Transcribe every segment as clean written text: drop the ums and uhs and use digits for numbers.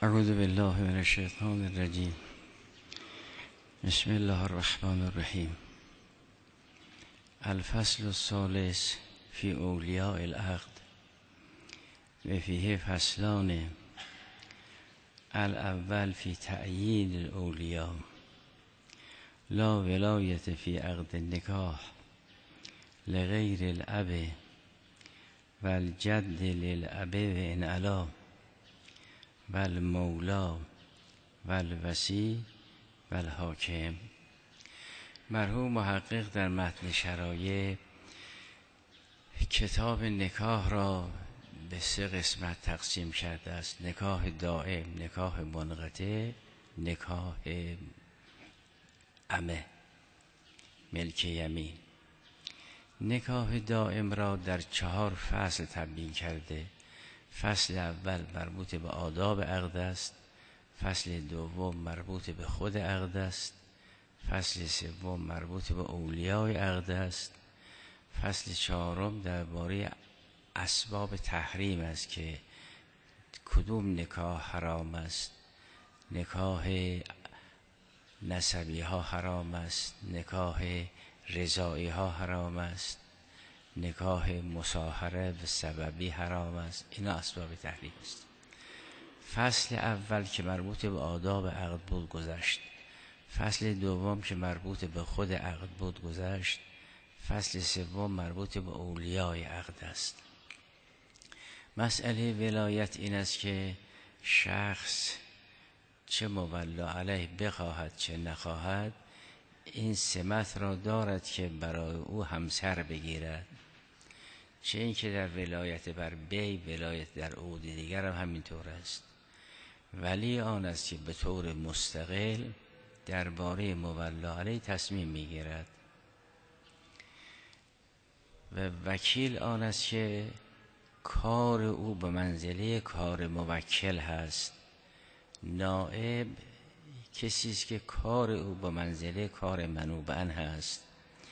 اعوذ بالله من الشیطان الرجیم. بسم الله الرحمن الرحیم. الفصل الثالث فی اولیاء العقد و فیه فصلان. الاول فی تأیید الاولیاء لا ولایت فی عقد النکاح لغیر الاب و الجد للاب و ان علا و المولا و الوصی و الحاکم. مرحوم محقق در متن شرایع کتاب نکاح را به 3 قسمت تقسیم کرده است: نکاح دائم، نکاح منقطع، نکاح عمه ملک یمین. نکاح دائم را در 4 فصل تبیین کرده. فصل اول مربوط به آداب عقد است، فصل دوم مربوط به خود عقد است، فصل سوم مربوط به اولیای عقد است، فصل 4 درباره اسباب تحریم است که کدوم نکاح حرام است. نکاح نسبی ها حرام است، نکاح رضاعی ها حرام است، نکاح مصاهره و سببی حرام است. اینا اسباب تحریم است. فصل اول که مربوط به آداب عقد بود گذشت. فصل دوم که مربوط به خود عقد بود گذشت. فصل سوم مربوط به اولیای عقد است. مسئله ولایت این است که شخص چه مولا علیه بخواهد چه نخواهد این سمت را دارد که برای او همسر بگیرد. چه این که در ولایت بر بی، ولایت در عقود دیگر هم همینطور است. ولی آن است که به طور مستقل درباره مولا علیه تصمیم میگیرد و وکیل آن است که کار او به منزله کار موکل هست. نائب کسی است که کار او به منزله کار منوباً هست.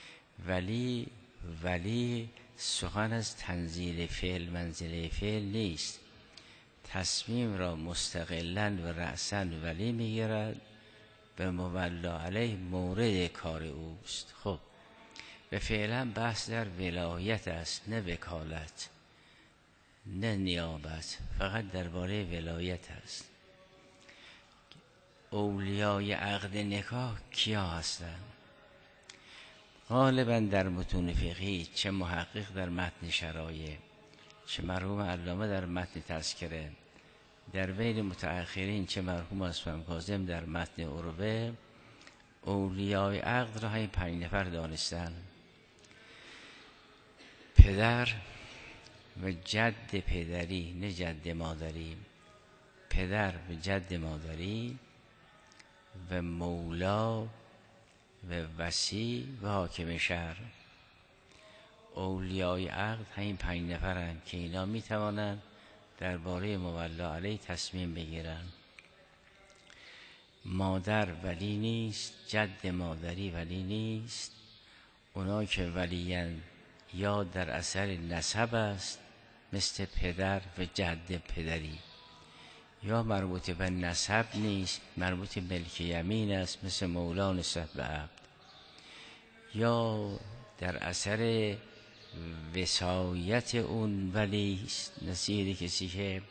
ولی سخن از تنزیل فعل منزله فعل نیست. تصمیم را مستقلاً و رأساً ولی میگیرد، به مولا علیه مورد کار اوست. خب و فعلا بحث در ولایت است، نه وکالت، نه نیابت، فقط درباره ولایت است. اولیای عقد نکاح کیا هستند؟ غالبا در متون فقهی چه محقق در متن شرایع چه مرحوم علامه در متن تذکره، در بین متأخرین چه مرحوم اسفند کاظم در متن عروه، اولیای عقد را همین 5 نفر دانستن: پدر و جد پدری، نه جد مادری، پدر و جد مادری و مولا و وصی و حاکم شهر. اولیای عقد همین 5 نفرند که اینا میتوانند درباره مولا علیه تصمیم بگیرن. مادر ولی نیست، جد مادری ولی نیست. اونا که ولیان یا در اثر نسب است مثل پدر و جد پدری، یا مربوط به نسب نیست، مربوط به ملک یمین است مثل مولا نسبت به عبد، یا در اثر وصایت اون ولی است، نصیر کسی که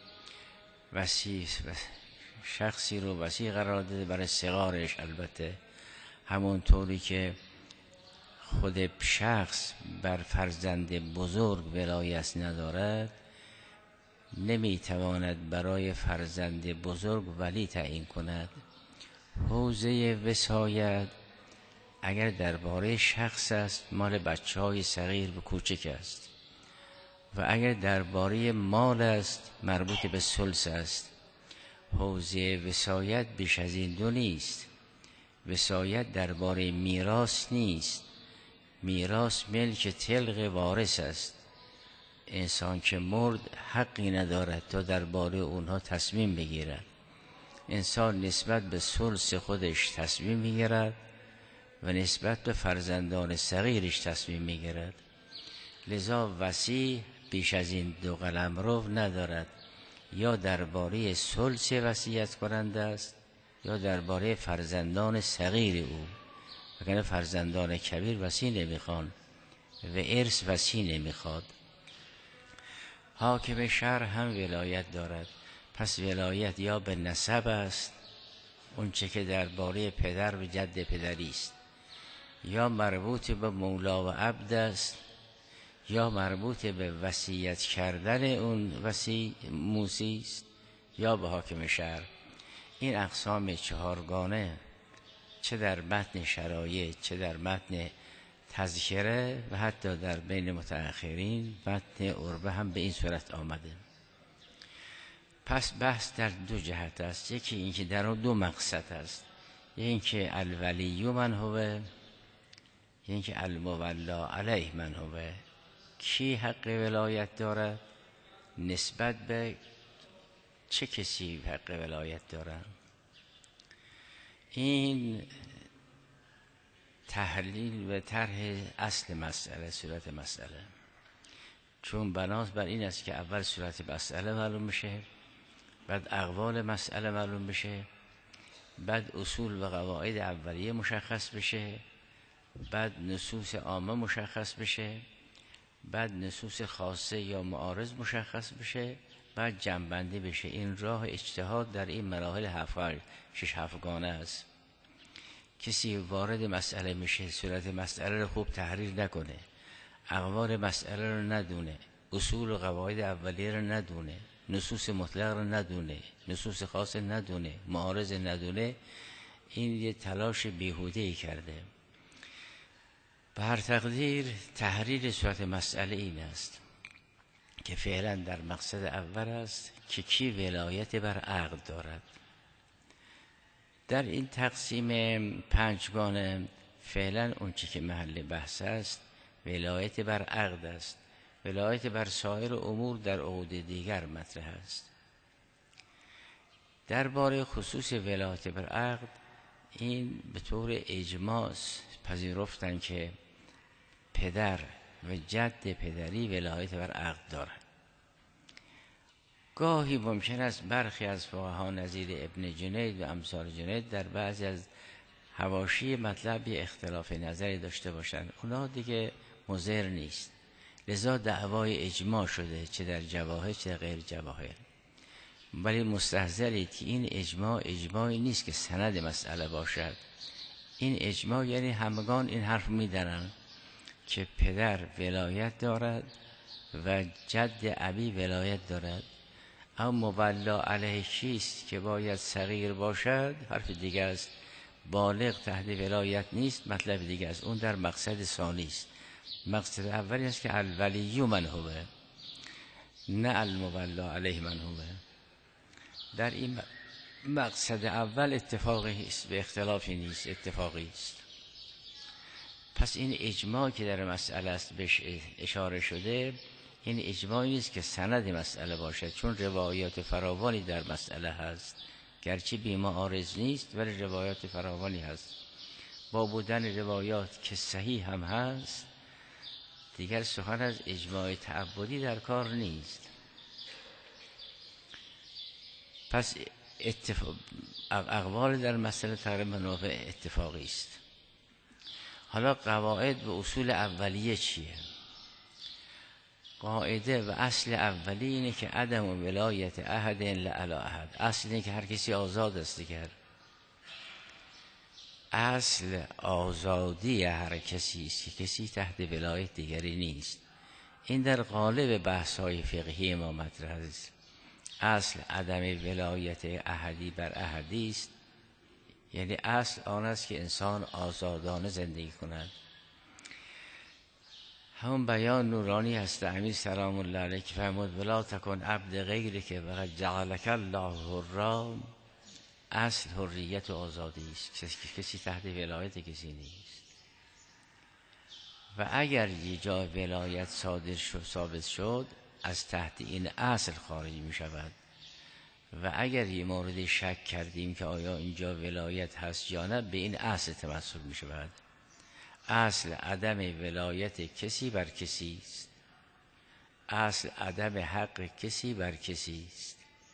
شخصی رو وصی قرار داده برای صغارش. البته همونطوری که خود شخص بر فرزند بزرگ ولایت ندارد، نمیتواند برای فرزند بزرگ ولی تعیین کند. حوزه وصایت اگر درباره شخص است مال بچه‌های صغیر و کوچک است، و اگر درباره مال است مربوط به ثلث است. حوزه وصایت بیش از این 2 نیست. وصایت درباره میراث نیست. میراث ملک طلق وارث است. انسان که مرد حقی ندارد تا درباره اونها تصمیم بگیرد. انسان نسبت به ثلث خودش تصمیم میگیرد و نسبت به فرزندان صغیرش تصمیم میگیرد. لذا وصی بیش از این 2 قلمرو ندارد. یا درباره ثلث وصیت کننده است یا درباره فرزندان صغیر او. وگرنه فرزندان کبیر وصی نمیخوان و ارث وصی نمیخواد. حاکم شهر هم ولایت دارد، پس ولایت یا به نسب است، اون چه که درباره پدر و جد پدری است، یا مربوط به مولا و عبد است، یا مربوط به وصیت کردن اون موسی است، یا به حاکم شهر. این اقسام چهارگانه چه در متن شرایع چه در متن تذکره و حتی در بین متأخرین متن عربه هم به این صورت آمده. پس بحث در دو جهت است. یکی اینکه در دو مقصد است، یکی اینکه الولی من هو، یکی اینکه المولا علیه من هو. کی حق ولایت دارد؟ نسبت به چه کسی حق ولایت دارد؟ این تحلیل و طرح اصل مسئله، صورت مسئله. چون بناس بر این است که اول صورت مسئله معلوم بشه، بعد اقوال مسئله معلوم بشه، بعد اصول و قواعد اولیه مشخص بشه، بعد نصوص عامه مشخص بشه، بعد نصوص خاصه یا معارض مشخص بشه، بعد جمع‌بندی بشه. این راه اجتهاد در این مراحل 6-7 گانه است. کسی وارد مسئله میشه صورت مسئله رو خوب تحریر نکنه، اقوال مسئله رو ندونه، اصول و قواعد اولیه رو ندونه، نصوص مطلق رو ندونه، نصوص خاص ندونه، معارض ندونه، این یه تلاش بیهوده‌ای کرده. به هر تقدیر تحریر صورت مسئله این است که فعلا در مقصد اول است که کی ولایت بر عقد دارد. در این تقسیم 5 گانه فعلا اون چی که محل بحث است ولایت بر عقد است. ولایت بر سایر امور در عقود دیگر مطرح است. درباره خصوص ولایت بر عقد این به طور اجماع پذیرفتن که پدر و جد پدری ولایت بر عقد دارند. گاهی ممکن است برخی از فقها نظیر ابن جنید و امثال جنید در بعضی از حواشی مطلبی اختلاف نظری داشته باشند، اونا دیگه مضر نیست. لذا دعوای اجماع شده چه در جواهر چه در غیر جواهر. ولی مستحضرید که این اجماعی نیست که سند مسئله باشد. این اجماع یعنی همگان این حرف میدارن که پدر ولایت دارد و جد ابی ولایت دارد. اما مولا علیه کیست که باید صغیر باشد حرف دیگه است. بالغ تحت ولایت نیست مطلب دیگه است. اون در مقصد ثانی است. مقصد اولی است که الولی من هو، نه المولا علیه من هو. در این مقصد اول اتفاقی است، به اختلافی نیست، اتفاقی است. پس این اجماع که در مسئله است بهش اشاره شده، این اجماعی نیست که سند مسئله باشد، چون روایات فراوانی در مسئله هست، گرچه بی معارض نیست ولی روایات فراوانی هست. با بودن روایات که صحیح هم هست دیگر سخن از اجماع تعبدی در کار نیست. پس اقوال در مسئله تقریبا نوع اتفاقی است. حالا قواعد و اصول اولیه چیه؟ قاعده و اصل اولی اینه که عدم و ولایت احد لعلی احد. اصل اینه که هر کسی آزاد است دیگر. اصل آزادی هر کسی است که کسی تحت ولایت دیگری نیست. این در قالب بحث‌های فقهی ما مطرح است. اصل عدم ولایت احدی بر احدی است، یعنی اصل آن است که انسان آزادانه زندگی کند. همون بیان نورانی هست امیر سلام الله علیه که فرمود ولا تکن عبد غیرک که وقد جعلک الله حرا. اصل حریت و آزادی است، کسی تحت ولایت کسی نیست. و اگر یه جا ولایت ثابت شد از تحت این اصل خارج می شود. و اگر یه مورد شک کردیم که آیا اینجا ولایت هست یا نه، به این اصل تمسک می شود. اصل عدم ولایت کسی بر کسی است. اصل عدم حق کسی بر کسی است.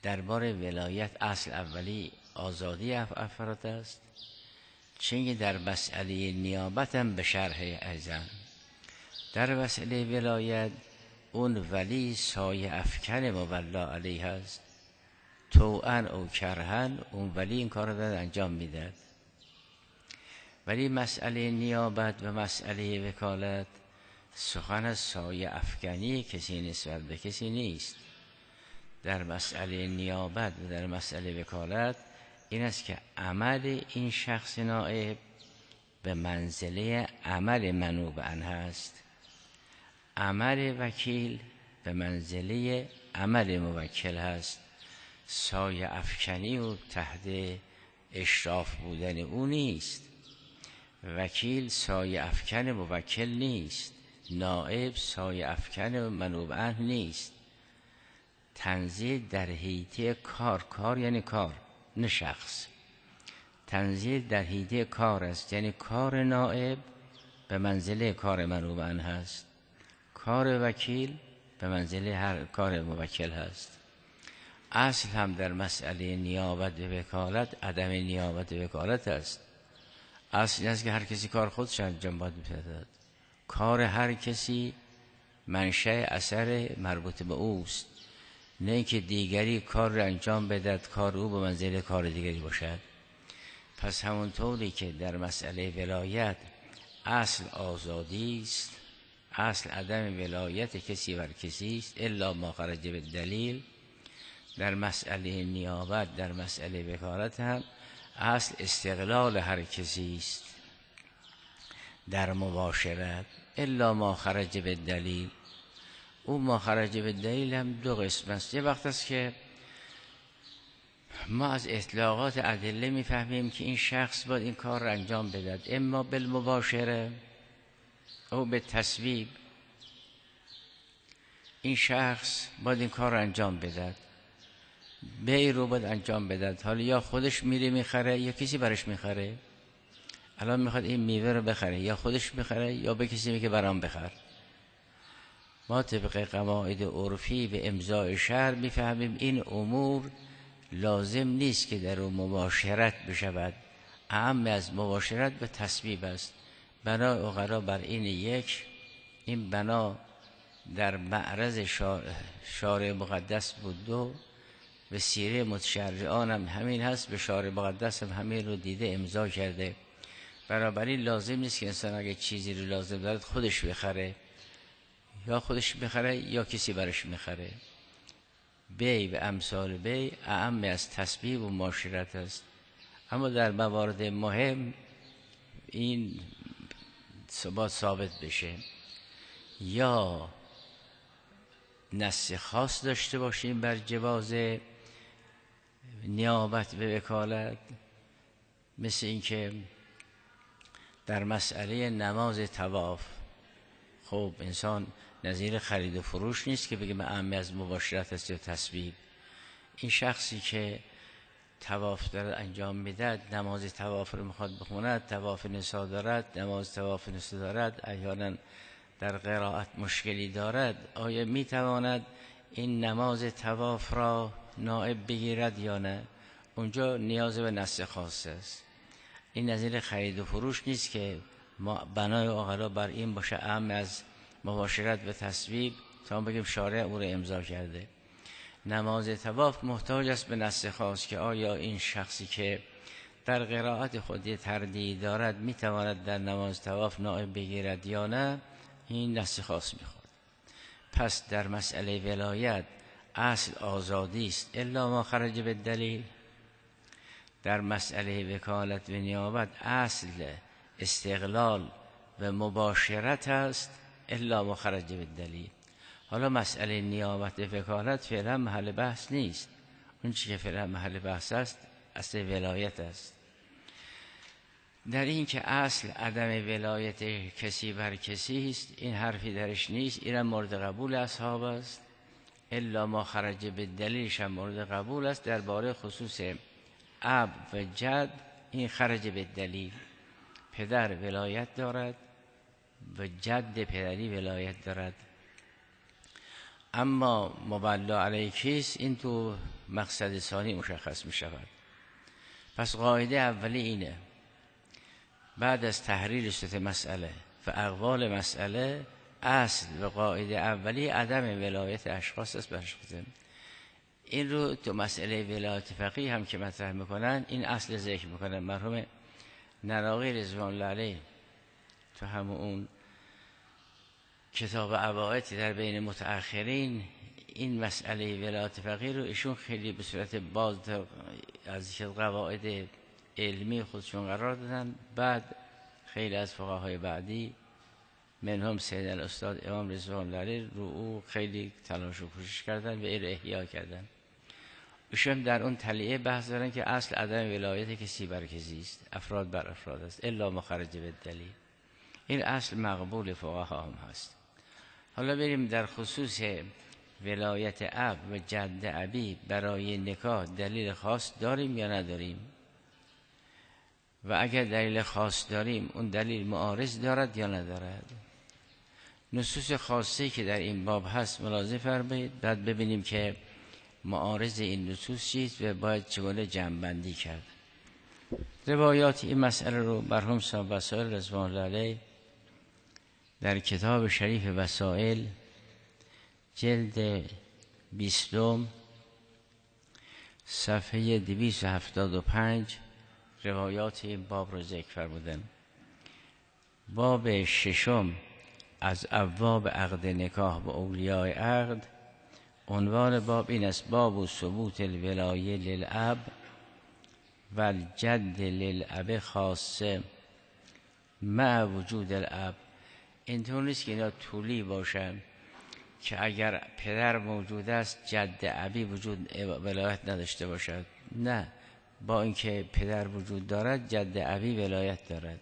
درباره ولایت اصل اولی آزادی افراد است، چنین در مسئله نیابت هم به شرح اعظم. در مسئله ولایت اون ولی سایه افکن مولا علیه است، طوعا او کرهن اون ولی این کار رو انجام میداد. ولی مسئله نیابت و مسئله وکالت سخن از سایه افکنی کسی نسبت به کسی نیست. در مسئله نیابت و در مسئله وکالت این است که عمل این شخص نائب به منزله عمل منوب عنه است، عمل وکیل به منزله عمل موکل هست. سایه افکنی و تحت اشراف بودن او نیست. وکیل سایه افکن موکل نیست، نائب سایه افکن منوب عنه نیست. تنزیل در حیطه کار، کار یعنی کار نه شخص، تنزیل در حیطه کار است، یعنی کار نائب به منزله کار منوب عنه هست، کار وکیل به منزله هر کار موکل هست. اصل هم در مسئله نیابت و وکالت عدم نیابت و وکالت است. اصل است که هر کسی کار خودش انجام باید می‌دهد. کار هر کسی منشأ اثر مربوط به اوست، نه اینکه دیگری کار را انجام بدهد کار او به منزله کار دیگری باشد. پس همونطوری که در مسئله ولایت اصل آزادی است، اصل عدم ولایت کسی بر کسی است الا ما خرج به دلیل، در مسئله نیابت در مسئله وکالت هم اصل استقلال هر کسی است در مباشرت الا ما خرج به دلیل. او ما خرج به دلیل هم دو قسم است. یه وقت است که ما از اطلاقات ادله میفهمیم که این شخص باید این کار را انجام بدهد، اما بالمباشره او به تصویب این شخص باید این کار را انجام بدهد، بیع رو باید انجام بدهد. حالا یا خودش میره میخره یا کسی برش میخره. الان میخواد این میوه رو بخره، یا خودش میخره یا به کسی میگه برام بخر. ما طبق قواعد عرفی به امضای شرع میفهمیم این امور لازم نیست که در اون مباشرت بشود، اهم از مباشرت به تصویب است. بنای عقلا بر این یک، این بنا در معرض شارع مقدس بود. دو به سیره متشرعان هم همین هست، به شارع مقدس هم همین رو دیده امضا کرده. بنابراین لازم نیست که انسان اگه چیزی رو لازم دارد خودش بخره، یا خودش بخره یا کسی برش میخره. بیع و امثال بیع اعم از تصویب و مباشرت است. اما در موارد مهم این ثابت بشه، یا نص خاص داشته باشیم بر جواز نیابت به وکالت، مثل اینکه در مسئله نماز طواف، خب انسان نظیر خرید و فروش نیست که بگه اعم از مباشرت است یا تصویب. این شخصی که طواف دارد انجام میدهد، نماز طواف رو میخواد بخوند، طواف نسا دارد، نماز طواف نسا دارد، احیانا در قرائت مشکلی دارد، آیا میتواند این نماز طواف را نائب بگیرد یا نه؟ اونجا نیاز به نص خاص است. این نظیر خرید و فروش نیست که بنای عقلا بر این باشه اعم از مباشرت و تصویب تا بگیم شارع او را امضا کرده. نماز طواف محتاج است به نص خاص که آیا این شخصی که در قرائت خودی تردید دارد میتواند در نماز طواف نائب بگیرد یا نه، این نص خاص میخواد. پس در مسئله ولایت اصل آزادی است الا ما خرج به دلیل. در مسئله وکالت و نیابت اصل استقلال و مباشرت است الا ما خرج به دلیل. حالا مسئله نیابت و وکالت فعلا محل بحث نیست. اون چی که فعلا محل بحث است اصل ولایت است. در این که اصل عدم ولایت کسی بر کسی است، این حرفی درش نیست. اینم مورد قبول اصحاب است. الا ما خرج به دلیلش هم مورد قبول است. درباره خصوص اب و جد این خرج به دلیل، پدر ولایت دارد و جد پدری ولایت دارد. اما مولا علیه کیست؟ این تو مقصد ثانی مشخص می شود. پس قاعده اولی اینه، بعد از تحریر صورت مسئله و اقوال مسئله، اصل و قاعده اولی عدم ولایت اشخاص است بر اشخاص. این رو تو مسئله ولایت فقیه هم که مطرح میکنن این اصل ذکر میکنن. مرحوم نراقی رضوان الله علیه تو همون کتاب عوائدی در بین متأخرین این مسئله ولایت فقیه رو ایشون خیلی به صورت باز از قواعد علمی خودشون قرار دادن. بعد خیلی از فقهای بعدی منهم سید الاستاد امام رضوان الله علیه رو او خیلی تلاش و کوشش کردن و این احیا کردن. ایشون در اون تلیعه بحث دارن که اصل عدم ولایت کسی بر کسی است، افراد بر افراد است، الا مخرج بالدلیل. این اصل مقبول فقها هم هست. حالا بریم در خصوص ولایت اب و جد ابی برای نکاح دلیل خاص داریم یا نداریم؟ و اگر دلیل خاص داریم اون دلیل معارض دارد یا ندارد؟ نصوص خاصی که در این باب هست ملاحظه فرمایید، بعد ببینیم که معارض این نصوص چیست و باید چگونه جمع‌بندی کرد. روایات این مسئله رو مرحوم صاحب وسائل رضوان الله علیه در کتاب شریف وسائل جلد 20 صفحه 275 روایات این باب رو ذکر فرمودن. باب 6 از ابواب عقد نکاح و اولیاء عقد، عنوان باب این است: باب ثبوت الولایه للاب و الجد للاب خاصه مع وجود الاب. اینطور نیست که اینا طولی باشن که اگر پدر موجود است جد ابی وجود ولایت نداشته باشد. نه، با اینکه پدر وجود دارد جد ابی ولایت دارد.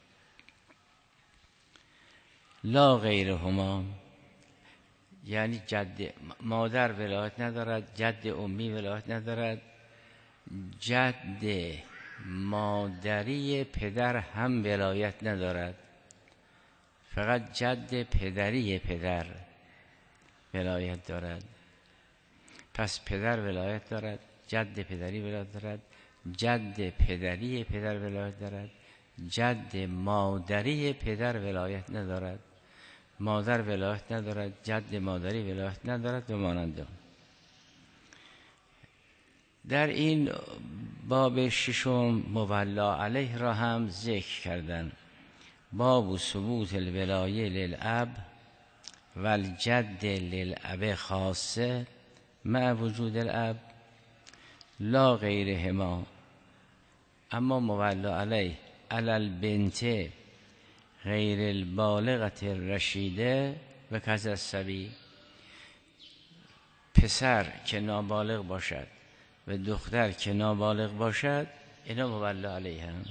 لا غیرهما، یعنی جد مادر ولایت ندارد، جد امی ولایت ندارد، جد مادری پدر هم ولایت ندارد، فقط جد پدری پدر ولایت دارد. پس پدر ولایت دارد، جد پدری ولایت دارد، جد پدری پدر ولایت دارد، جد مادری پدر ولایت ندارد، مادر ولایت ندارد، جد مادری ولایت ندارد و مانند. در این باب 6 مولا علیه را هم ذکر کردن. باب ثبوت الولایه للاب و الجد للاب خاصه مع وجود الاب لا غیرهما. اما مولا علیه علی البنت غیر البالغت الرشیده و کز الصبی، پسر که نابالغ باشد و دختر که نابالغ باشد اینا مولا علیه هم.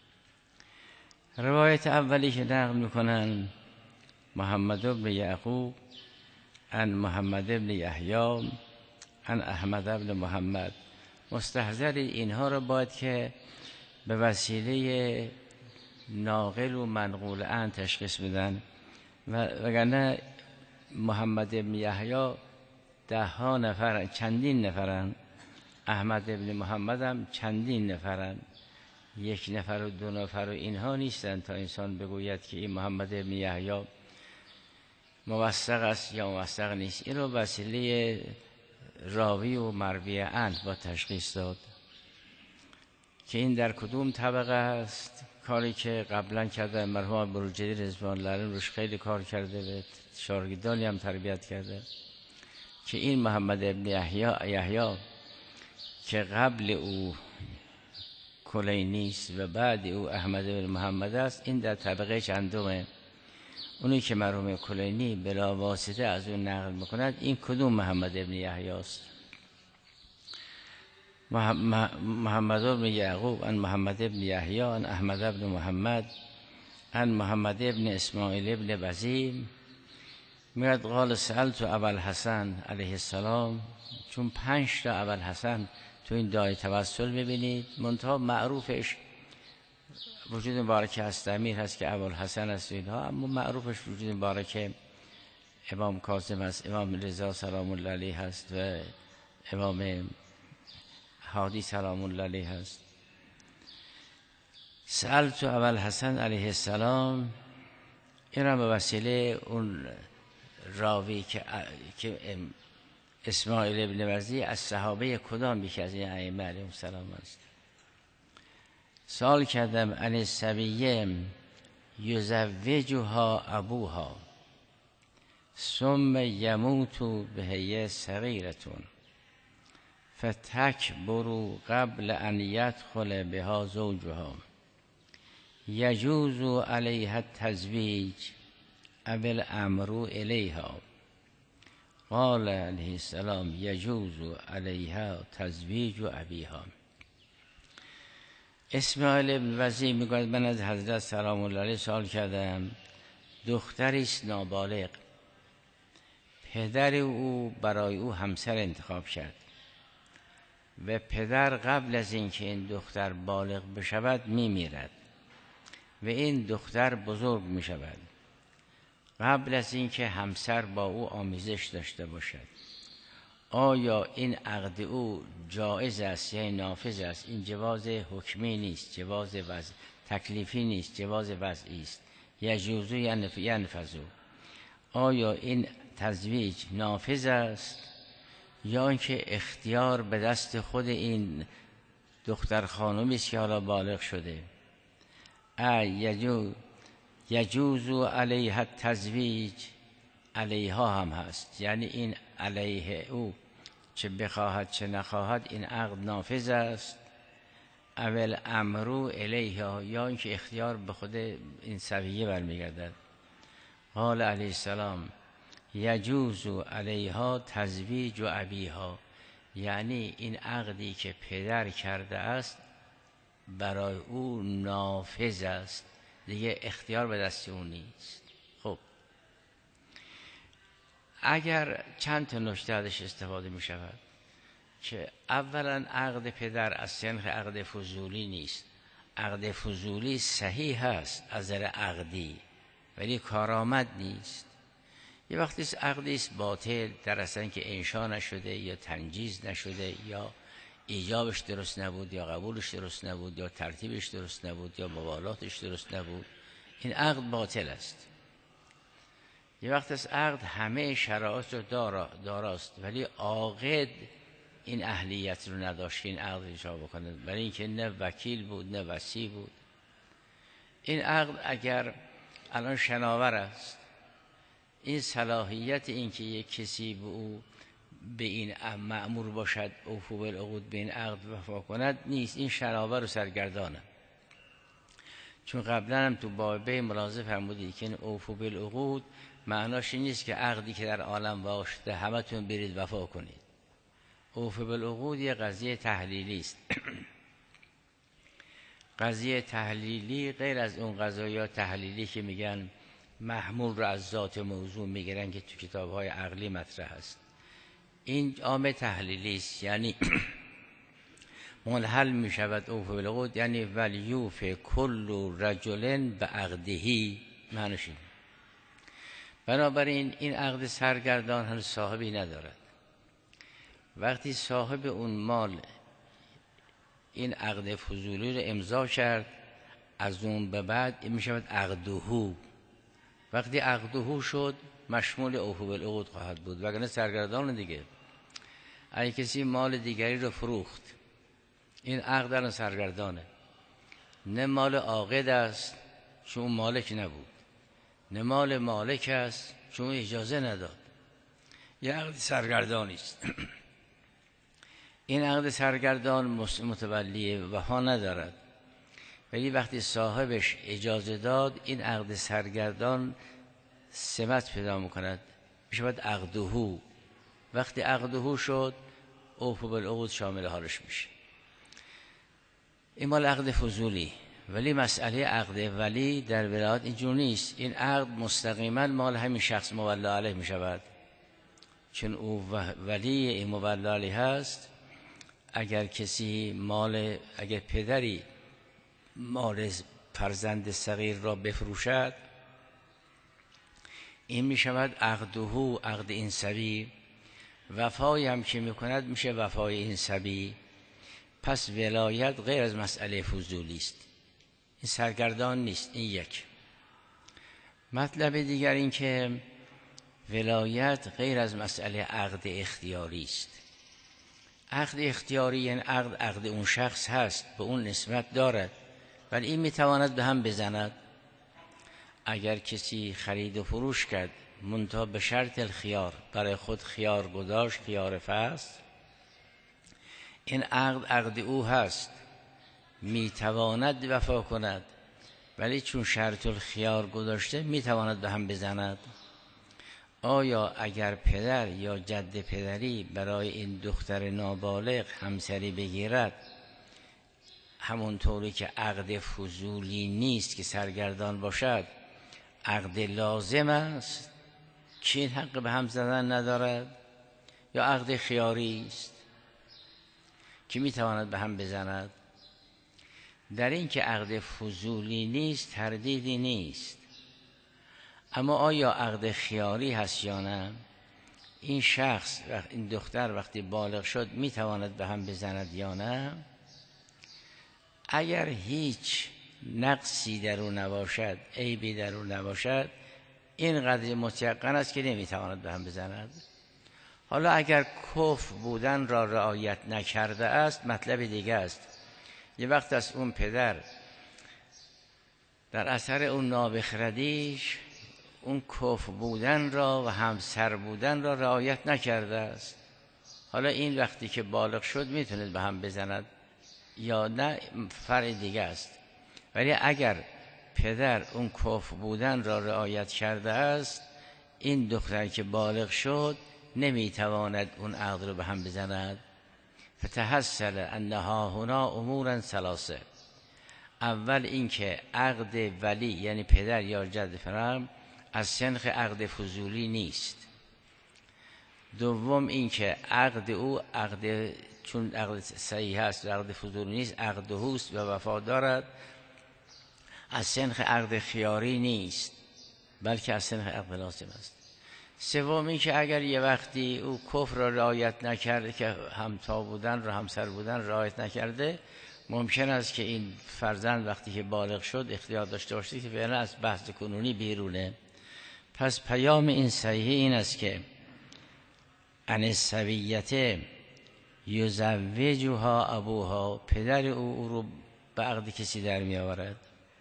روایت اولی که نقل میکنن محمد بن یعقوب عن محمد بن یحیی عن احمد بن محمد، مستحضر اینها را باید که به وسیله ناقل و منقول عن تشخیص بدن، وگرنه محمد بن یحیی 10 نفر چندین نفرن، احمد بن محمد هم چندین نفرن، 1 نفر و 2 نفر و اینها نیستن تا انسان بگوید که این محمد بن یحیی موثق است یا موثق نیست. این رو وسیله راوی و مروی عن با تشخیص داد که این در کدوم طبقه است. کاری که قبلا کرده مرحوم بروجردی رضوان الله علیه روش خیلی کار کرده و شاگردانی هم تربیت کرده که این محمد ابن یحیی که قبل او کلینی است و بعد او احمد بن محمد است، این در طبقه چندمه؟ اونی که مرحوم کلینی بلا واسطه از اون نقل میکند این کدوم محمد ابن یحیی است؟ محمد بن یعقوب عن محمد بن یحیی عن احمد بن محمد عن محمد بن اسماعیل بن وزیم میاد قال سألت ابوالحسن علیه السلام. چون 5 تا ابوالحسن تو این دعای توسل میبینید، منتها معروفش وجود مبارک هست امیر هست که ابوالحسن است اینها، اما معروفش وجود مبارک امام کاظم هست، امام رضا سلام الله علیه هست و امام هادی سلام الله علیه هست. سألت ابوالحسن علیه السلام، این را به وسیله اون راوی که اسماعیل ابن وزی از صحابه کدام یکی از این ائمه علیهم السلام است، سوال کردم عن الصبیه یزوجها ابوها ثم یموت بهی صغیرتون فتکبر قبل ان یدخل بها زوجها یجوز علیها التزویج او الامر الیها؟ قال علیه السلام یجوز علیها تزویج ابیها. اسماعیل ابن وزی میگوید من از حضرت سلام الله علیه سوال کردم، دختری است نابالغ، پدر او برای او همسر انتخاب کرد و پدر قبل از اینکه این دختر بالغ بشود میمیرد و این دختر بزرگ میشود قبل از اینکه همسر با او آمیزش داشته باشد. آیا این عقد او جایز است یا نافذ است؟ این جواز حکمی نیست، جواز تکلیفی نیست، جواز وضعی است. یجوز ینفذ. آیا این تزویج نافذ است یا اینکه اختیار به دست خود این دختر خانمی است که حالا بالغ شده؟ یجوز علیها التزویج، علیها هم هست، یعنی این علیه او چه بخواهد چه نخواهد این عقد نافذ است. اول امرو الیها، یا اینکه اختیار به خود این صبیه برمیگردد. قال علیه السلام یجوز علیها تزویج و ابیها، یعنی این عقدی که پدر کرده است برای او نافذ است، دیگه اختیار به دست او نیست. خب اگر چند تا نکته ازش استفاده می شود که اولا عقد پدر از سنخ عقد فضولی نیست. عقد فضولی صحیح هست از نظر عقدی ولی کارآمد نیست. یه وقتی عقدی است باطل در اصلا که انشا نشده یا تنجیز نشده یا ایجابش درست نبود یا قبولش درست نبود یا ترتیبش درست نبود یا موالاتش درست نبود، این عقد باطل است. یه وقت از عقد همه شرایط رو داراست ولی عاقد این اهلیت رو نداشت که این عقد اجرا بکنه، برای اینکه نه وکیل بود نه وصی بود. این عقد اگر الان شناور است، این صلاحیت این که یک کسی به این مأمور باشد اوفو بالعقود به این عقد وفا کند نیست، این شناور و سرگردانه. چون قبلا هم تو باب بی ملاحظه فرمودید که این اوفو بالعقود معناش این نیست که عقدی که در عالم واقع شده همه تون برید وفا کنید. اوفو بالعقود یه قضیه تحلیلی است. قضیه تحلیلی غیر از اون قضایا تحلیلی که میگن محمول رو از ذات موضوع میگیرن که تو کتاب‌های عقلی مطرح است. این عامه تحلیلی است، یعنی منحل می شود اوفو بالعقود، یعنی ولیوف کل رجل به عقدهی، معنیش این. بنابراین این عقد سرگردان هنوز صاحبی ندارد. وقتی صاحب اون مال این عقد فضولی رو امضا کرد، از اون به بعد می شود عقدهو. وقتی عقدهو شد مشمول اوفو بالعقود خواهد بود، وگرنه سرگردان دیگه. اگه کسی مال دیگری رو فروخت، این عقد الان سرگردانه، نه مال عاقد است چون اون مالک نبود، نه مال مالک است چون اجازه نداد، یه عقد سرگردانی است. این عقد سرگردان متولی وفا ندارد، ولی وقتی صاحبش اجازه داد این عقد سرگردان سمت پیدا میکند، میشود عقدهو. وقتی عقدهو شد اوفو بالعقود شامل حالش میشه. این مال عقد فضولی. ولی مسئله عقد ولی در ولایت اینجور نیست. این عقد مستقیما مال همین شخص مولا علیه میشود، چون او ولی این مولا علیه هست. اگر کسی اگر پدری مال فرزند صغیر را بفروشد، این می شود عقدهو، عقد این صبی. وفایی هم که می کند میشه وفای این صبی. پس ولایت غیر از مسئله فضولی است، این سرگردان نیست. این یک. مطلب دیگر این که ولایت غیر از مسئله عقد اختیاری است. عقد اختیاری یعنی عقد اون شخص هست، به اون نسبت دارد، ولی این میتواند به هم بزند. اگر کسی خرید و فروش کرد منتها به شرط الخیار، برای خود خیار گذاشت، خیار فصل، این عقد او هست، میتواند وفا کند، ولی چون شرط الخیار گذاشته میتواند به هم بزند. آیا اگر پدر یا جد پدری برای این دختر نابالغ همسری بگیرد، همونطوری که عقد فضولی نیست که سرگردان باشد، عقد لازم است که این حق به هم زدن ندارد، یا عقد خیاری است که میتواند به هم بزند؟ در این که عقد فضولی نیست تردیدی نیست. اما آیا عقد خیاری هست یا نه؟ این شخص این دختر وقتی بالغ شد میتواند به هم بزند یا نه؟ اگر هیچ نقصی در او نباشد، عیبی در او نباشد، این قدر متیقن است که نمیتواند به هم بزند. حالا اگر کفر بودن را رعایت نکرده است مطلب دیگه است. یه وقت از اون پدر در اثر اون نابخردیش اون کفر بودن را و همسر بودن را رعایت نکرده است. حالا این وقتی که بالغ شد میتونه به هم بزند یا نه فرع دیگه است. ولی اگر پدر اون کفر بودن را رعایت کرده است، این دختر که بالغ شد نمیتواند اون عقد رو به هم بزند. فتحصل انها هنا امورا ثلاثه. اول اینکه عقد ولی یعنی پدر یا جد فرم از سنخ عقد فضولی نیست. دوم اینکه عقد او چون عقد صحیح است و عقد فضولی نیست، عقد هوست و وفا دارد، از سنخ عقد خیاری نیست بلکه از سنخ عقد لازم است. سوم اینکه اگر یه وقتی او کفر را رعایت نکرده، که همتا بودن را همسر بودن رعایت نکرده، ممکن است که این فرزند وقتی که بالغ شد اختیار داشته باشه که فعلا از بحث کنونی بیرونه. پس پیام این صحیح این است که ان السویة یزوجها ابوها، پدر او رو به عقد کسی در می آورد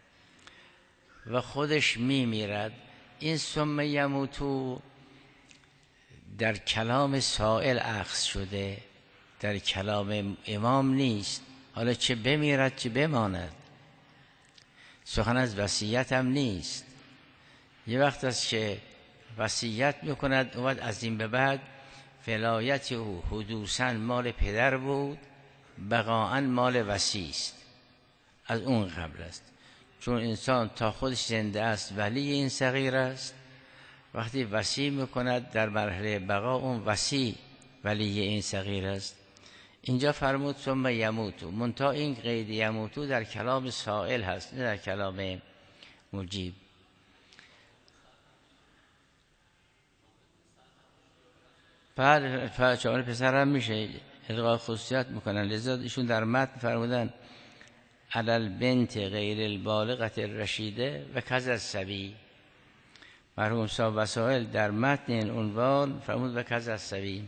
و خودش می میرد. این ثم یموتو در کلام سائل اخذ شده، در کلام امام نیست. حالا چه بمیرد چه بماند، سخن از وصیت هم نیست. یه وقت است که وصیت میکند و از این به بعد ولایت او حدوثاً مال پدر بود، بقاءً مال وصی است، از اون قبل است. چون انسان تا خودش زنده است ولی این صغیر است، وقتی وصی میکند در مرحله بقا اون وصی ولی این صغیر است. اینجا فرمود ثم یموتو، منتها این قید یموتو در کلام سائل هست نه در کلام مجیب. بعد چهار پسر هم میشه الغاء خصوصیت میکنن، لذا ایشون در متن فرمودن علی البنت غیر البالغة الرشیده و کذا الصبی. مرحوم صاحب وسائل در متن این عنوان فرمود و کذا الصبی.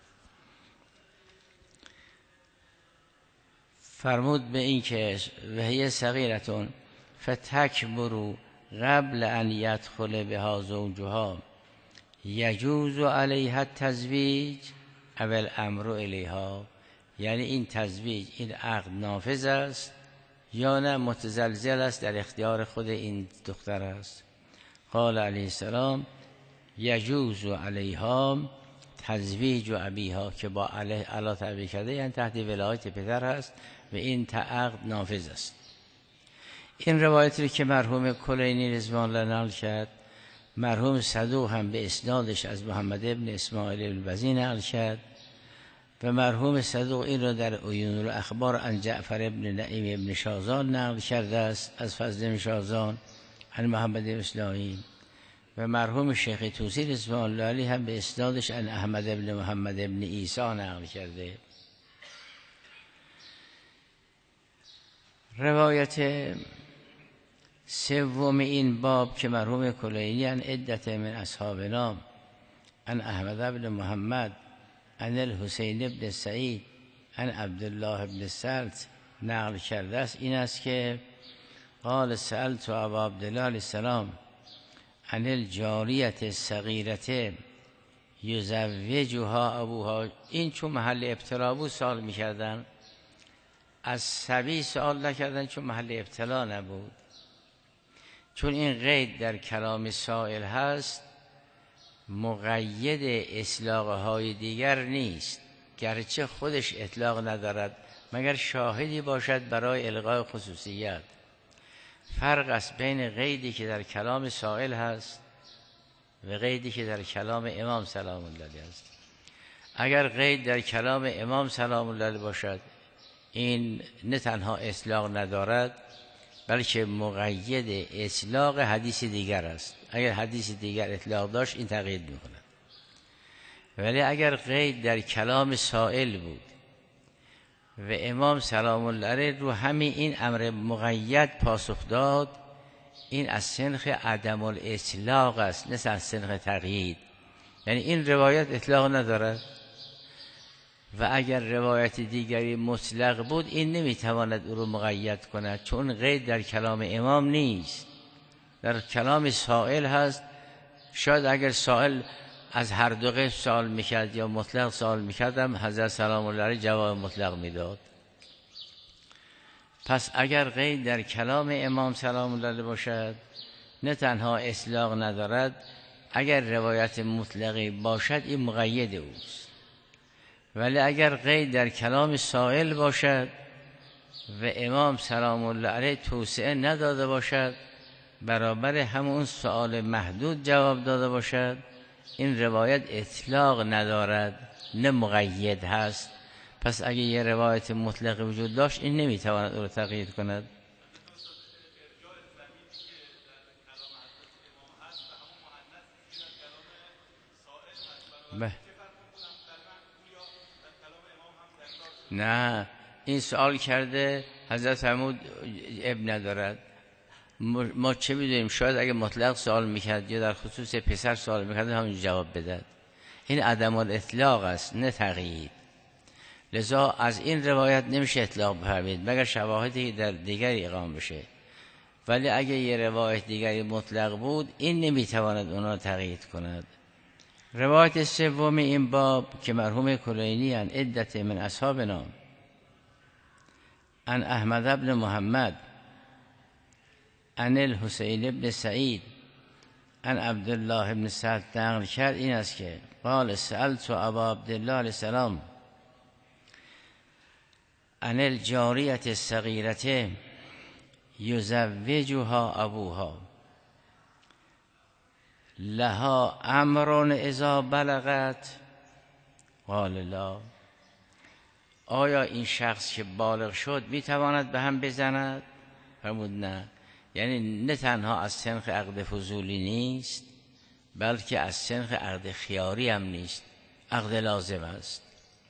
فرمود به این که وهی صغیرتون فتکبروا قبل ان یدخل بها زوجها یجوز علیها التزویج او الامر الیها. یعنی این تزویج، این عقد نافذ است یا نه متزلزل است، در اختیار خود این دختر است. قال علیه السلام یجوز علیها تزویج و ابیها، که با علا تعبیر کرده یعنی تحت ولایت پدر است و این عقد نافذ است. این روایتی که مرحوم کلینی رضوان الله نقل کرد، مرحوم صدوق هم به اسنادش از محمد ابن اسماعیل البزی نقل کرد و مرحوم صدوق این را در عیون الاخبار عن جعفر ابن نعیم ابن شازان نقل کرده است از فضل ابن شازان عن محمد ابن اسماعیل، و مرحوم شیخ طوسی رضوان الله علیه هم به اسنادش عن احمد ابن محمد ابن عیسی نقل کرده. روایت سوم این باب که مرحوم کلینی عن عدت من اصحابنا عن احمد بن محمد عن الحسین بن سعید عن عبدالله بن سلط نقل کرده است این است که قال سألت ابا عبدالله علیه السلام عن الجاریة الصغیرة یزوجها ابوها. این چون محل ابتلا بود سوال میکردن، از صبی سوال نکردن چون محل ابتلا نبود. چون این قید در کلام سائل هست مقید اطلاق های دیگر نیست، گرچه خودش اطلاق ندارد مگر شاهدی باشد برای الغای خصوصیت. فرق است بین قیدی که در کلام سائل هست و قیدی که در کلام امام سلام الله علیه است. اگر قید در کلام امام سلام الله علیه باشد این نه تنها اطلاق ندارد بلکه مقید اطلاق حدیث دیگر است. اگر حدیث دیگر اطلاق داشت این تقیید می‌کند. ولی اگر قید در کلام سائل بود و امام سلام الله علیه رو همین این امر مقید پاسخ داد، این از سنخ عدم الاطلاق است نه از سنخ تقیید. یعنی این روایت اطلاق ندارد و اگر روایت دیگری مطلق بود این نمیتواند او رو مقید کند، چون قید در کلام امام نیست، در کلام سائل هست. شاید اگر سائل از هر دو قید سوال میکرد یا مطلق سوال میکردم حضرت سلام الله علیه جواب مطلق میداد. پس اگر قید در کلام امام سلام الله علیه باشد نه تنها اطلاق ندارد، اگر روایت مطلقی باشد این مقید اوست. ولی اگر قید در کلام سائل باشد و امام سلام الله علیه توسعه نداده باشد، برابر همون سؤال محدود جواب داده باشد، این روایت اطلاق ندارد نه مقید هست. پس اگه یه روایت مطلق وجود داشت این نمیتواند او رو تقیید کند. نه این سوال کرده حضرت عمود ابن ندارد. ما چه میدونیم، شاید اگه مطلق سوال میکرد یا در خصوص پسر سوال میکرد همین جواب بدهد. این عدم الاطلاق است نه تقیید. لذا از این روایت نمیشه اطلاق بفرمید مگر شواهدی در دیگری اقام بشه. ولی اگه یه روایت دیگری مطلق بود این نمیتواند اونا تقیید کند. روایت سوم این باب که مرحوم کلینی عن عدت من اصحابنا عن احمد بن محمد عن الحسین بن سعید عن عبدالله بن سعد نقل کرد این است که قال سألت ابا عبدالله علیه السلام عن الجاریة الصغیرة یزوجها ابوها لها امر اذا بلغت قال لا. آیا این شخص که بالغ شد میتواند به هم بزند؟ فرمود نه. یعنی نه تنها از سنخ عقد فضولی نیست بلکه از سنخ عقد خیاری هم نیست، عقد لازم است،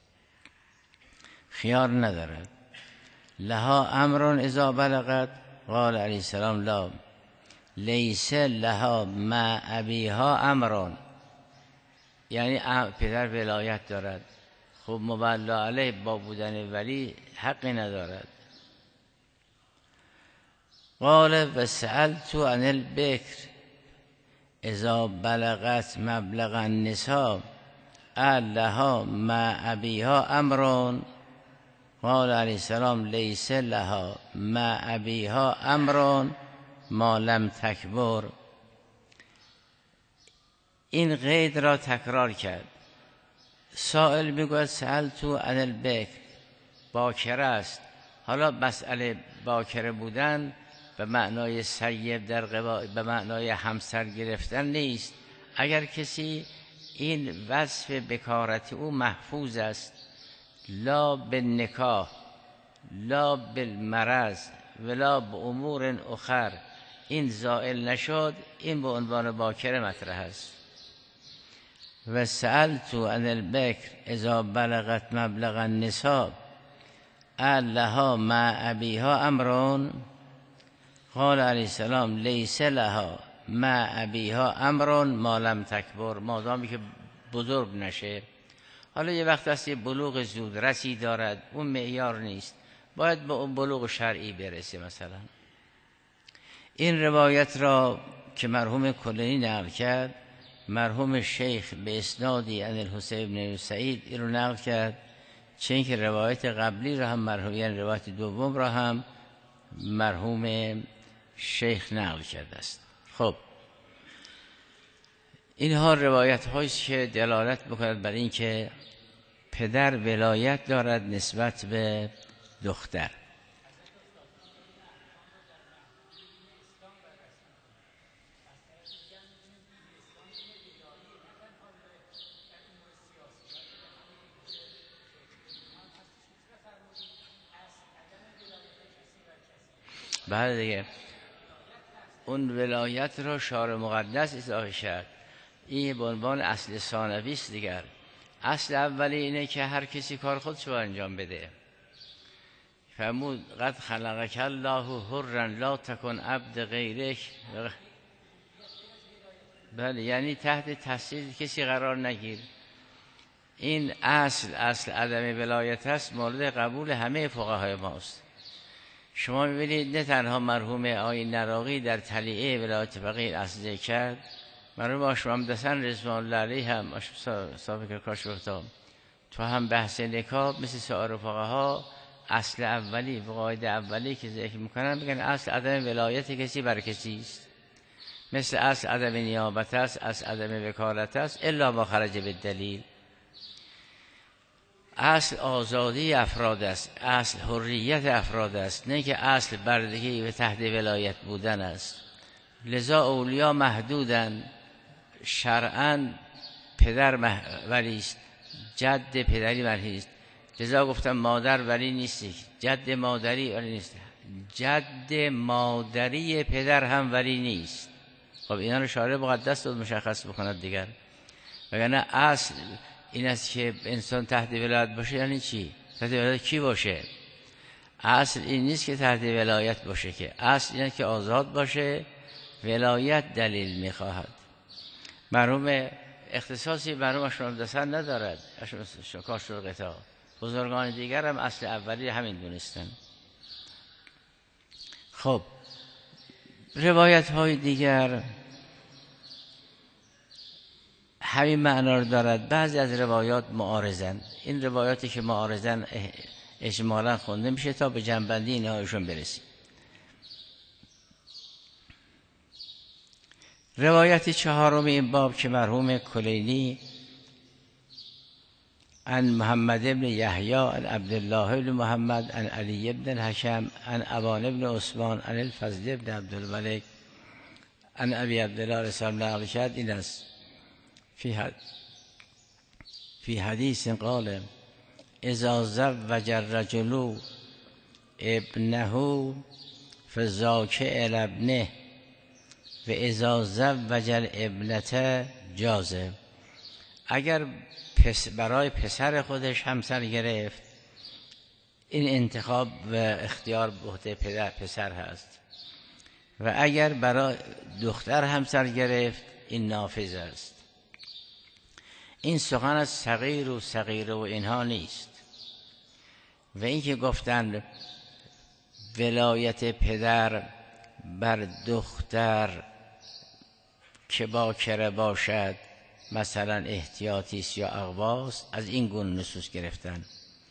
خیار ندارد. لها امر اذا بلغت قال علیه السلام لا لیس لها مع ابیها امرون. یعنی پدر ولایت دارد، خب مبلا علیه با بودن ولی حقی ندارد. قال و سألت عن البکر اذا بلغت مبلغ النساء لها مع ابیها امرون قال علیه السلام لیس لها مع ابیها امرون ما لم تکبر. این قید را تکرار کرد. سائل میگوید سألتو عن البکر، باکره است. حالا مسئله باکره بودن به معنای سیب به معنای همسر گرفتن نیست. اگر کسی این وصف بکارت او محفوظ است، لا بالنکاح لا بالمرض ولا به امور اخر، این زائل نشد، این به عنوان باکره مطرح است. و سألت عن البکر اذا بلغت مبلغ النساء لها مع ابیها امرون؟ قال علیه السلام لیس لها مع ابیها امرون ما لم تکبر، مادامی که بزرگ نشه. حالا یه وقت هست یه بلوغ زودرسی دارد، اون معیار نیست، باید به اون بلوغ شرعی برسه. مثلا این روایت را که مرحوم کلینی نقل کرد، مرحوم شیخ به اسنادی عن الحسین بن سعید این رو نقل کرد، چون که روایت قبلی را هم مرحوم، یعنی روایت دوم را هم مرحوم شیخ نقل کرده است. خب اینها روایت هاییست که دلالت بکند بر این که پدر ولایت دارد نسبت به دختر. بعد دیگه اون ولایت را شارع مقدس اضافه کرد، این به عنوان اصل ثانوی است. دیگر اصل اولی اینه که هر کسی کار خودش رو انجام بده. فرمود قد خلقک الله حرا لا تکن عبد غیرک. بله، یعنی تحت تسلط کسی قرار نگیر. این اصل عدم ولایت است، مورد قبول همه فقهای ماست. شما می‌بینید نه تنها مرحوم آقای نراقی در تلیعه ولایت فقیه اصل کرد، مرحوم آشمام دسن رضوان الله علیه هم صاحب کاشف‌الطا تو هم بحث نکاح مثل سایر فقها اصل اولی و قاعده اولی که ذکر میکنن میگن اصل عدم ولایت کسی بر کسی است، مثل اصل عدم نیابت است، اصل عدم وکالت است، الا ما خرج بالدلیل. اصل آزادی افراد است، اصل حریت افراد است، نه که اصل بردگی و تحت ولایت بودن است. لذا اولیا محدودن، شرعاً پدر ولی است، جد پدری ولی است. لذا گفتم مادر ولی نیست، جد مادری ولی نیست، جد مادری پدر هم ولی نیست. خب اینا رو شارع مقدس رو مشخص بکند دیگر. وگرنه اصل این است که انسان تحت ولایت باشه. یعنی چی؟ تحت ولایت کی باشه؟ اصل این نیست که تحت ولایت باشه، که اصل این است که آزاد باشه. ولایت دلیل میخواهد. مرحوم اختصاصی مرحوم اشرف دستن ندارد، کاشف‌الغطا. بزرگان دیگر هم اصل اولی همین دونستن. خب روایت های دیگر همین معنا رو دارد. بعضی از روایات معارضن. این روایاتی که معارضن اجمالا خونده میشه تا به جنبندی اینهایشون برسیم. روایت چهارم این باب که مرحوم کلینی عن محمد ابن یحیی عن عبدالله بن محمد عن علی بن الحکم عن ابان بن عثمان عن الفضل بن عبدالملک عن ابی عبدالله رسول نقل کرد. این است فی حدیث قال اذا زوج الرجل ابنه فذاک الابنه و اذا زوج الابنه جازه. اگر برای پسر خودش همسر گرفت، این انتخاب و اختیار به عهده پسر هست، و اگر برای دختر همسر گرفت این نافذ است. این سخن از صغیر و صغیره و اینها نیست. و این که گفتند ولایت پدر بر دختر که باکره باشد مثلا احتیاطی است یا اغواست، از این گونه نصوص گرفتن.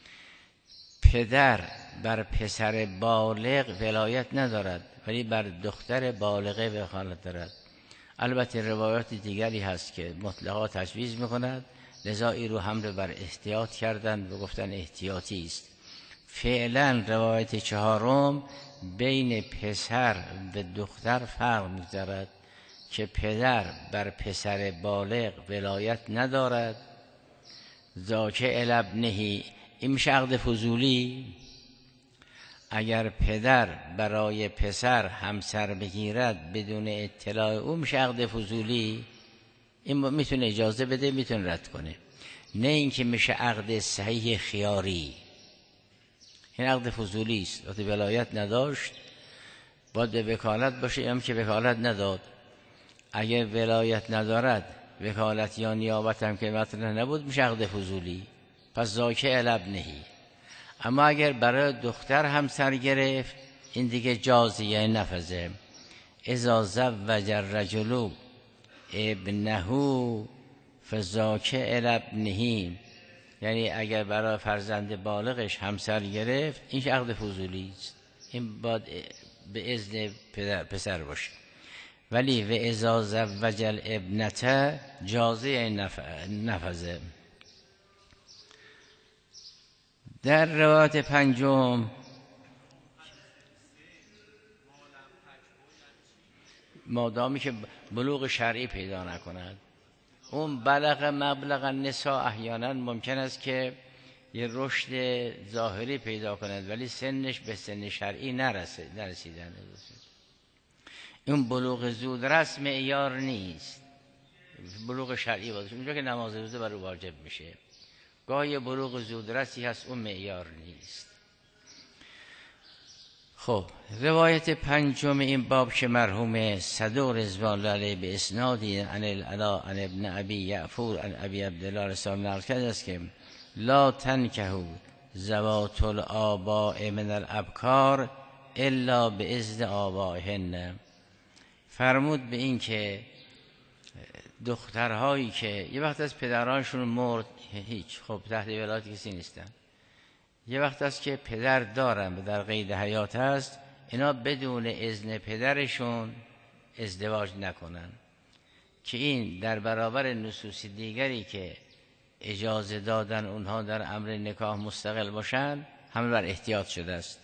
پدر بر پسر بالغ ولایت ندارد، ولی بر دختر بالغه وکالت دارد. البته روایات دیگری هست که مطلقا تجویز میکند، لذا این رو حمل بر احتیاط کردن و گفتن احتیاطی است. فعلا روایت چهارم بین پسر به دختر فرق می‌گذارد که پدر بر پسر بالغ ولایت ندارد. ذاک الابنه، این میشه عقد فضولی. اگر پدر برای پسر همسر بگیرد بدون اطلاع او میشه عقد فضولی. این میتونه اجازه بده، میتونه رد کنه. نه اینکه میشه عقد صحیح خیاری. این عقد فضولی است. وقتی ولایت نداشت باید به وکالت باشه، هم که وکالت نداد. اگر ولایت ندارد وکالت یا نیابت هم که مطرح نبود میشه عقد فضولی، پس ذاکه علب نهی. اما اگر برای دختر هم سر گرفت این دیگه جازیه نفذه. اذا زوج الرجل ابنه فذاکه علب نهی، یعنی اگر برای فرزند بالغش همسر گرفت این عقد فضولی است، این باید به اذن پسر باشه. ولی و اذا زوج الابنه جازه نفذه. در روایت پنجم مادامی که بلوغ شرعی پیدا نکند، اون بلغ مبلغ النساء احیانا ممکن است که یه رشد ظاهری پیدا کند ولی سنش به سن شرعی نرسیدن. این بلوغ زودرس معیار نیست، بلوغ شرعی باشه، اونجا که نماز روزه برای واجب میشه. گاهی بلوغ زودرسی هست اون معیار نیست. خب روایت پنجم این باب که مرحوم صدوق رضوان الله علیه به اسنادی عن العلا عن ابن ابی یعفور عن ابی عبدالله رسول نقل کرده است که لا تنکحوا ذوات الآباء من الابکار الا باذن آبائهن. فرمود به این که دخترهایی که یه وقت از پدرانشون مرد هیچ، خب تحت ولایت کسی نیستن، یه وقت است که پدر دارن و در قید حیات هست، اینا بدون اذن پدرشون ازدواج نکنن، که این در برابر نصوص دیگری که اجازه دادن اونها در امر نکاح مستقل باشن همه بر احتیاط شده است.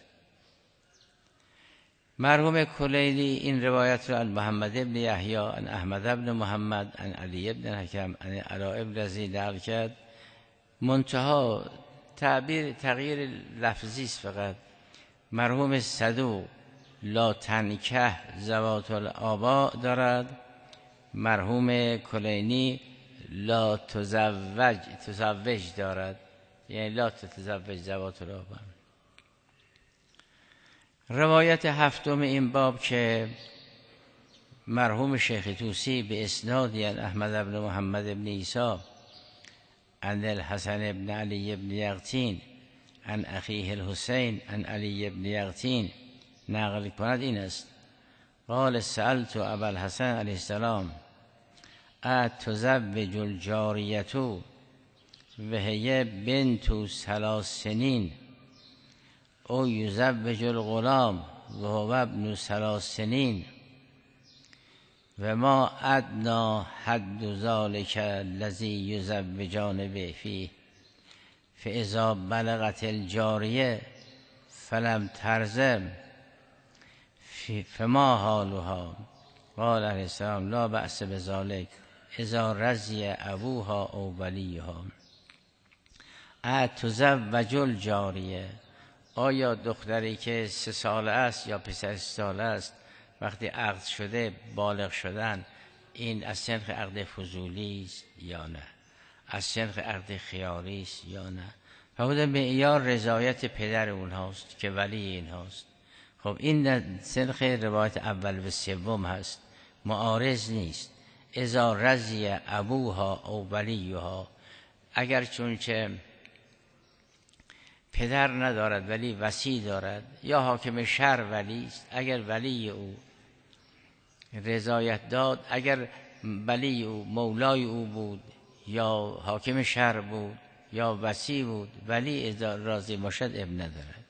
مرحوم کلیلی این روایت را عن محمد بن یحیی عن احمد بن محمد عن علی بن حکم عن علاء بن یزید نقل کرد. منتها تغییر لفظی است فقط. مرحوم صدوق لا تنکح ذوات الآباء دارد، مرحوم کلینی لا تزوج دارد، یعنی لا تتزوج ذوات الآباء. روایت هفتم این باب که مرحوم شیخ طوسی به اسنادی عن احمد بن محمد بن عیسی عن الحسن بن علی بن یقطین عن اخیه الحسین عن علی بن یقطین نقل کند این است: قال سألت ابا الحسن علیه السلام اتزوج الجاریة وهي بنت 3 سنین او یزوج الغلام وهو ابن 3 سنین و ما ادنا حد ذلك الذي یزوجان به فیه فاذا بلغت الجاریه فلم ترزم فما حالها؟ قال علیه السلام لا بأس بذلك اذا رضی ابوها او ولیها. اتزوج الجاریه، آیا دختری که 3 ساله است یا پسر 3 ساله است وقتی عقد شده بالغ شدن این از سنخ عقد فضولی است یا نه، از سنخ عقد خیاری است یا نه؟ فرمود معیار رضایت پدر اونهاست که ولی اینهاست. خب این سنخ روایت اول و سوم هست، معارض نیست. اذا رضی ابوها او ولیها، اگر چونچه پدر ندارد ولی وصی دارد یا حاکم شهر ولی است، اگر ولی او رضایت داد، اگر ولی او مولای او بود یا حاکم شهر بود یا وصی بود، ولی اذا راضی باشد اب ندارد.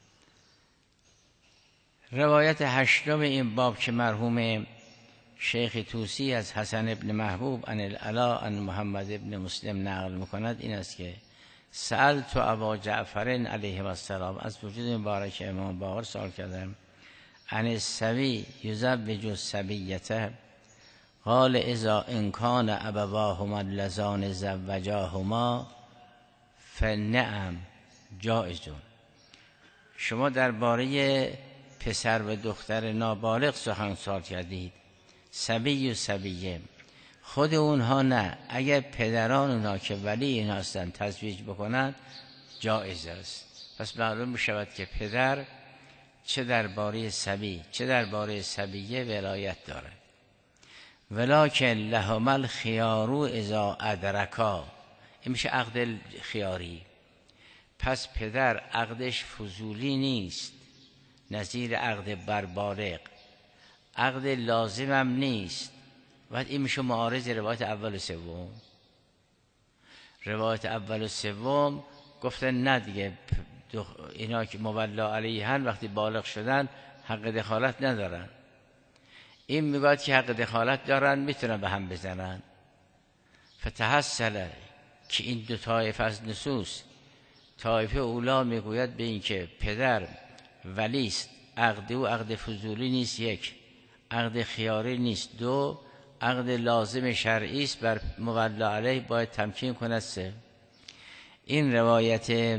روایت هشتم این باب که مرحوم شیخ طوسی از حسن ابن محبوب عن العلا عن محمد ابن مسلم نقل میکند این است که سألت ابا جعفر علیه السلام، از وجود مبارک امام باقر سوال کردم، عن الصبی یزوج الصبیة قال اذا ان کان ابواهما اللذان زوجاهما فنعم جائز. شما درباره پسر و دختر نابالغ سخن کردید، صبی و صبیه، خود اونها نه، اگر پدران اونها که ولی این هستن تزویج بکنند جایز است. پس معلوم می شود که پدر چه درباره صبی چه درباره صبیه ولایت دارد. ولکن لهما الخیار اذا ادرکا، این میشه عقد خیاری. پس پدر عقدش فضولی نیست، نظیر عقد بربالغ، عقد لازم هم نیست. بعد این میشه معارض روایت اول و سوم. روایت اول و سوم گفتن نه دیگه، اینا که مولا علیهن وقتی بالغ شدن حق دخالت ندارن. این میگوید که حق دخالت دارن، میتونن به هم بزنن. فتحصل که این دو طایفه از نصوص، طایفه اولا میگوید به این که پدر ولیست، عقد او عقد فضولی نیست، یک عقد خیاری نیست، دو عقد لازم شرعی است بر مولا علیه باید تمکین کند، سه. این روایت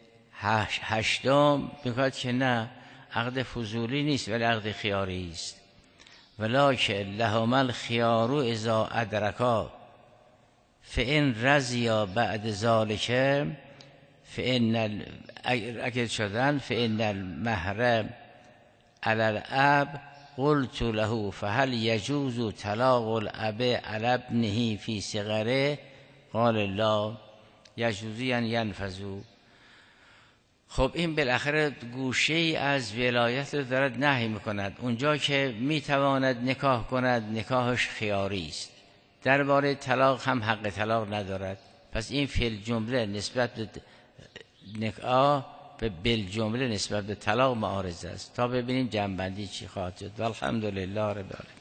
هشتم میگوید که نه، عقد فضولی نیست ولی عقد خیاری است. ولکن لهما الخیار اذا ادرکا فان رضیا بعد ذلک فان اگر شدن فان المهر علی الاب قلت له فهل یجوز طلاق الاب علی ابنه فی صغره قال لا یجوزی ان ینفذوا. خب این بالاخره گوشه ای از ولایت رو دارد نهی میکند. اونجا که میتواند نکاح کند نکاحش خیاری است، درباره طلاق هم حق طلاق ندارد. پس این فی الجمله نسبت به نکاح به بالجمله نسبت به طلاق معارض است. تا ببینیم جنبندی چی خواهد شد. والحمدلله رب العالمین.